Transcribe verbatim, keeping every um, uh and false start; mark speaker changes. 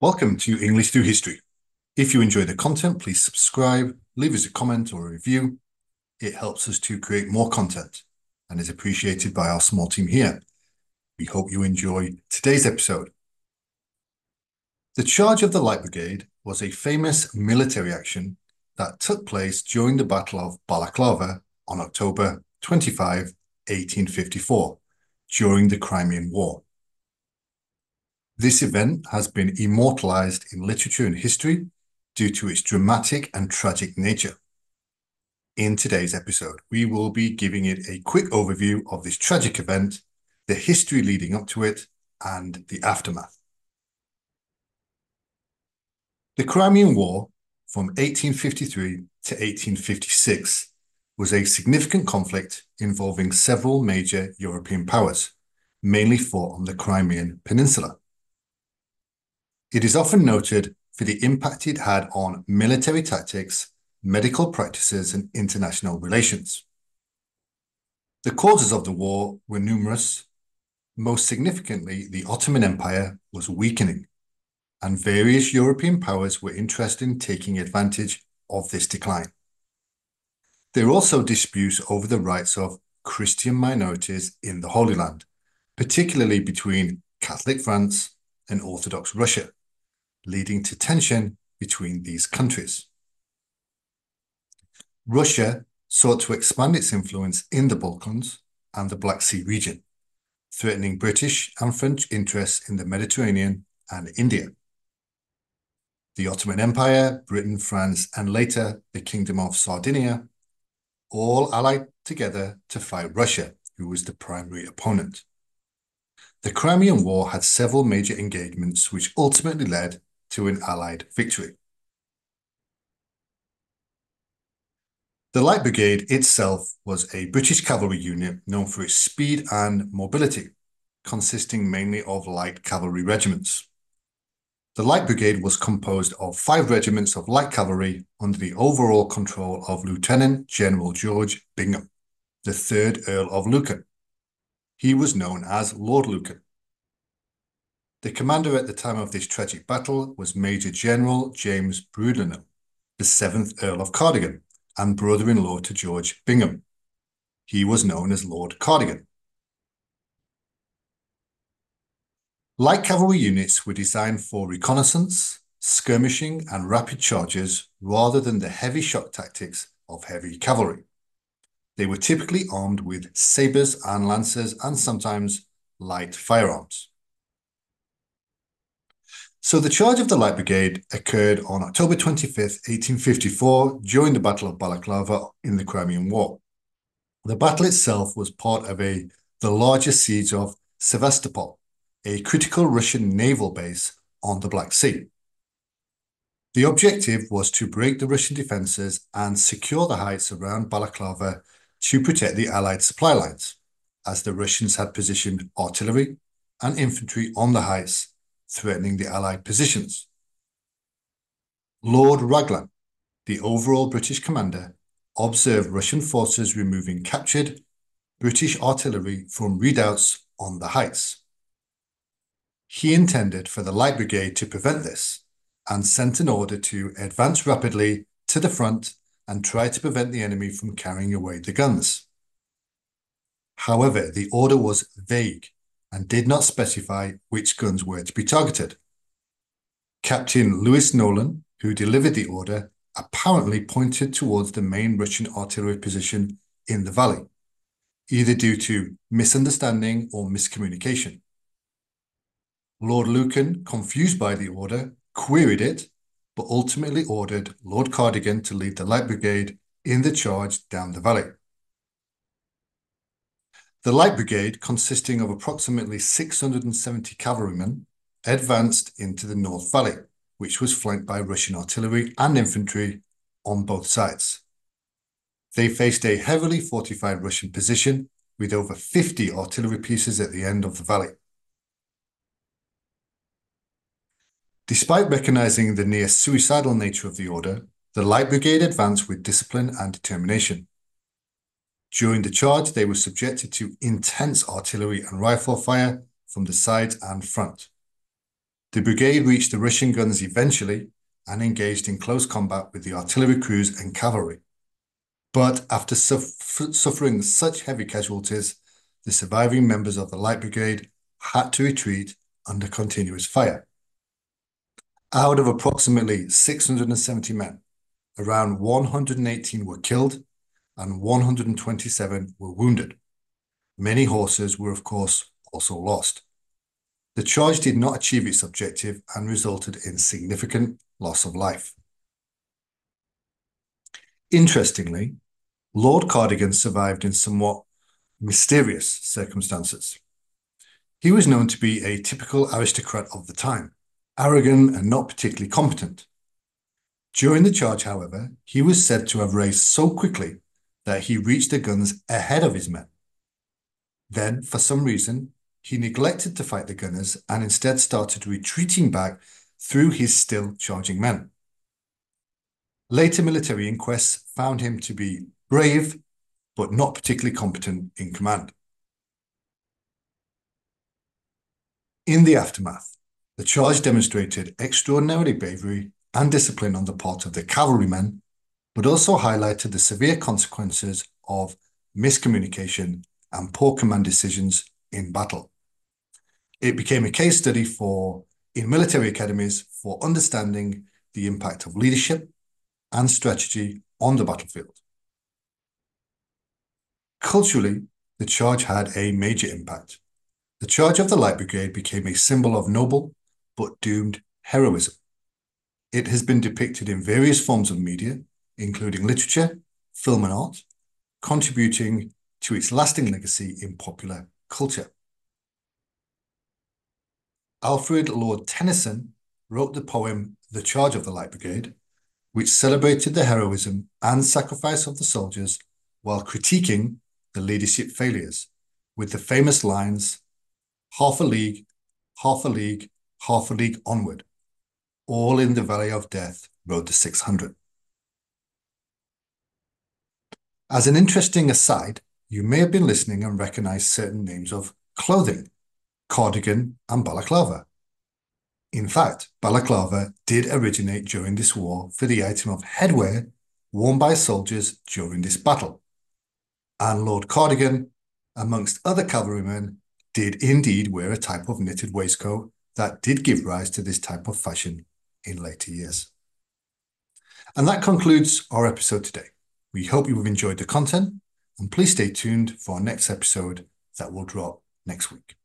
Speaker 1: Welcome to English Through History. If you enjoy the content, please subscribe, leave us a comment or a review. It helps us to create more content and is appreciated by our small team here. We hope you enjoy today's episode. The Charge of the Light Brigade was a famous military action that took place during the Battle of Balaclava on October twenty-fifth, eighteen fifty-four, during the Crimean War. This event has been immortalized in literature and history due to its dramatic and tragic nature. In today's episode, we will be giving it a quick overview of this tragic event, the history leading up to it, and the aftermath. The Crimean War from eighteen fifty-three to eighteen fifty-six was a significant conflict involving several major European powers, mainly fought on the Crimean Peninsula. It is often noted for the impact it had on military tactics, medical practices, and international relations. The causes of the war were numerous. Most significantly, the Ottoman Empire was weakening, and various European powers were interested in taking advantage of this decline. There were also disputes over the rights of Christian minorities in the Holy Land, particularly between Catholic France and Orthodox Russia, leading to tension between these countries. Russia sought to expand its influence in the Balkans and the Black Sea region, threatening British and French interests in the Mediterranean and India. The Ottoman Empire, Britain, France, and later the Kingdom of Sardinia all allied together to fight Russia, who was the primary opponent. The Crimean War had several major engagements which ultimately led to an Allied victory. The Light Brigade itself was a British cavalry unit known for its speed and mobility, consisting mainly of light cavalry regiments. The Light Brigade was composed of five regiments of light cavalry under the overall control of Lieutenant General George Bingham, the third Earl of Lucan. He was known as Lord Lucan. The commander at the time of this tragic battle was Major General James Brudenell, the seventh Earl of Cardigan, and brother-in-law to George Bingham. He was known as Lord Cardigan. Light cavalry units were designed for reconnaissance, skirmishing, and rapid charges rather than the heavy shock tactics of heavy cavalry. They were typically armed with sabres and lancers and sometimes light firearms. So the charge of the Light Brigade occurred on October twenty-fifth, eighteen fifty-four, during the Battle of Balaclava in the Crimean War. The battle itself was part of a the largest siege of Sevastopol, a critical Russian naval base on the Black Sea. The objective was to break the Russian defenses and secure the heights around Balaclava to protect the Allied supply lines, as the Russians had positioned artillery and infantry on the heights, threatening the Allied positions. Lord Raglan, the overall British commander, observed Russian forces removing captured British artillery from redoubts on the heights. He intended for the Light Brigade to prevent this and sent an order to advance rapidly to the front and try to prevent the enemy from carrying away the guns. However, the order was vague and did not specify which guns were to be targeted. Captain Louis Nolan, who delivered the order, apparently pointed towards the main Russian artillery position in the valley, either due to misunderstanding or miscommunication. Lord Lucan, confused by the order, queried it, but ultimately ordered Lord Cardigan to lead the Light Brigade in the charge down the valley. The Light Brigade, consisting of approximately six hundred seventy cavalrymen, advanced into the North Valley, which was flanked by Russian artillery and infantry on both sides. They faced a heavily fortified Russian position with over fifty artillery pieces at the end of the valley. Despite recognizing the near suicidal nature of the order, the Light Brigade advanced with discipline and determination. During the charge, they were subjected to intense artillery and rifle fire from the sides and front. The brigade reached the Russian guns eventually and engaged in close combat with the artillery crews and cavalry. But after suf- suffering such heavy casualties, the surviving members of the Light Brigade had to retreat under continuous fire. Out of approximately six hundred seventy men, around one hundred eighteen were killed and one hundred twenty-seven were wounded. Many horses were, of course, also lost. The charge did not achieve its objective and resulted in significant loss of life. Interestingly, Lord Cardigan survived in somewhat mysterious circumstances. He was known to be a typical aristocrat of the time, arrogant and not particularly competent. During the charge, however, he was said to have raced so quickly that he reached the guns ahead of his men. Then, for some reason, he neglected to fight the gunners and instead started retreating back through his still charging men. Later military inquests found him to be brave, but not particularly competent in command. In the aftermath, the charge demonstrated extraordinary bravery and discipline on the part of the cavalrymen, but also highlighted the severe consequences of miscommunication and poor command decisions in battle. It became a case study for in military academies for understanding the impact of leadership and strategy on the battlefield. Culturally, the charge had a major impact. The charge of the Light Brigade became a symbol of noble but doomed heroism. It has been depicted in various forms of media, including literature, film and art, contributing to its lasting legacy in popular culture. Alfred Lord Tennyson wrote the poem The Charge of the Light Brigade, which celebrated the heroism and sacrifice of the soldiers while critiquing the leadership failures, with the famous lines, "Half a league, half a league, half a league onward. All in the valley of death rode the six hundred. As an interesting aside, you may have been listening and recognized certain names of clothing, cardigan and balaclava. In fact, balaclava did originate during this war for the item of headwear worn by soldiers during this battle. And Lord Cardigan, amongst other cavalrymen, did indeed wear a type of knitted waistcoat that did give rise to this type of fashion in later years. And that concludes our episode today. We hope you have enjoyed the content, and please stay tuned for our next episode that will drop next week.